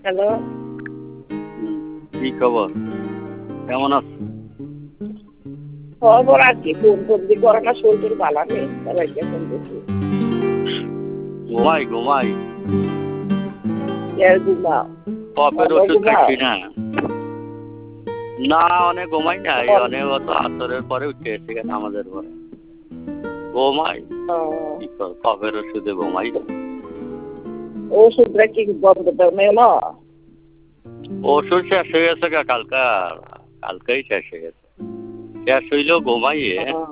Hello, কি খবর? কেমন আছো? খবর আর কি ফোন করবি করে না, শরীর ভালো নেই, সবাইকে ফোন করছি। ঘুমাই ঘুমাও, কফের ভালো ওষুধ ঘুমাও। খাচ্ছি না। না, অনেক ঘুমাই নাই, অনেক অত আসরের পরে উঠে এসে গেছে আমাদের পরে ঘুমাই। কি কর, কফের ওষুধে ঘুমাই। ওষুধটা কি বন্ধ মেলো? ওষুধ শেষ হয়ে গেছে কালকেই শেষ হয়ে গেছে। শেষ হইলেও ঘুমাইয়ে